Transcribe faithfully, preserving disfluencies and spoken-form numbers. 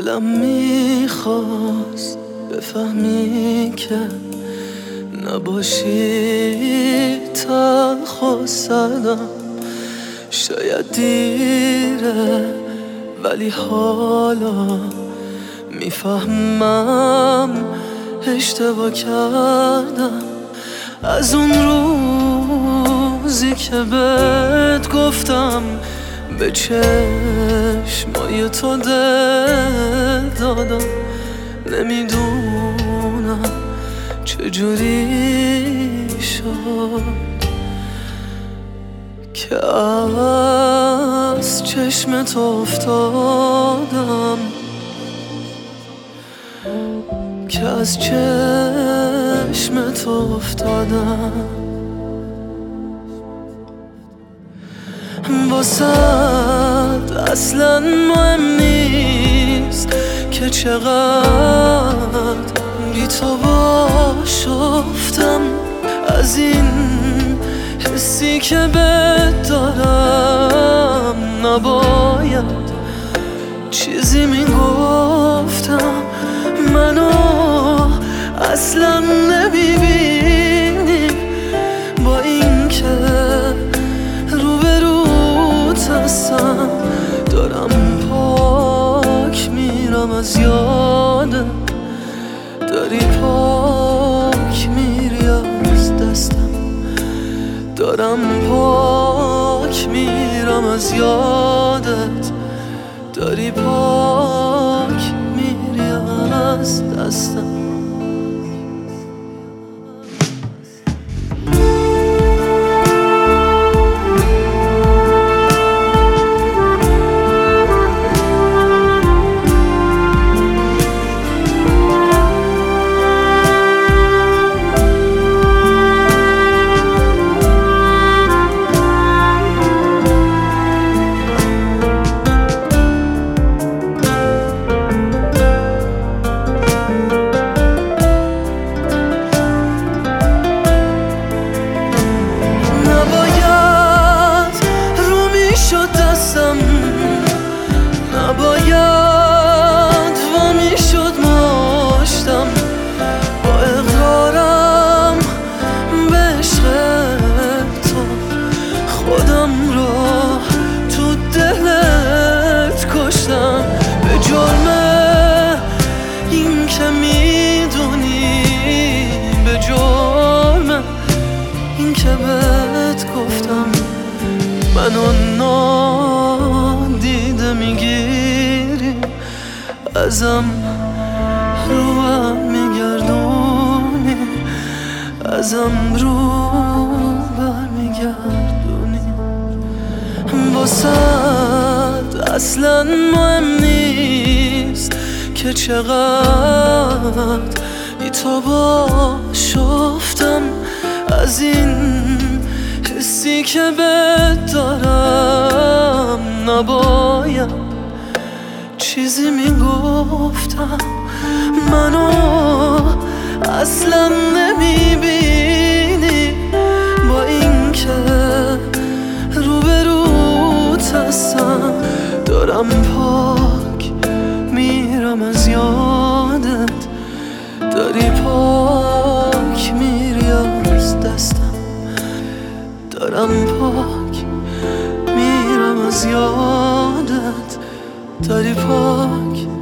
دلم میخواست بفهمی که نباشی تلخ و سردم. شاید دیره ولی حالا میفهمم اشتباه کردم. از اون روزی که بهت گفتم به چشمای تو دل دادم، نمیدونم چجوری شد که از چشم تو افتادم، که از چشم تو افتادم. واسد اصلا مهم نیست که چقدر بی تو باش افتم. از این حسی که بهت دارم نباید چیزی میگفتم. منو اصلا نمیبینی با این که روبروت هستم. دارم پاک میرم از یادت، داری پاک میری از دستم. دارم پاک میرم از یادت، داری پاک میری از دستم. نباید وامی شد ماشتم با اقرارم به عشق تو. خودم رو تو دلت کشتم به جرم این که میدونی، به جرم این که بهت گفتم. منو نادیده میگیری، ازم رو هم میگردونی، ازم رو بر میگردونی. واسد اصلا مهم نیست که چقدر بی تو باش افتم. از این حسی که بهت دارم نباید چیزی میگفتم. منو اصلا نمیبینی با این که روبروت هستم. دارم پاک میرم از یادت، داری پاک میری از دستم. دارم پاک میرم از یادت، داری پاک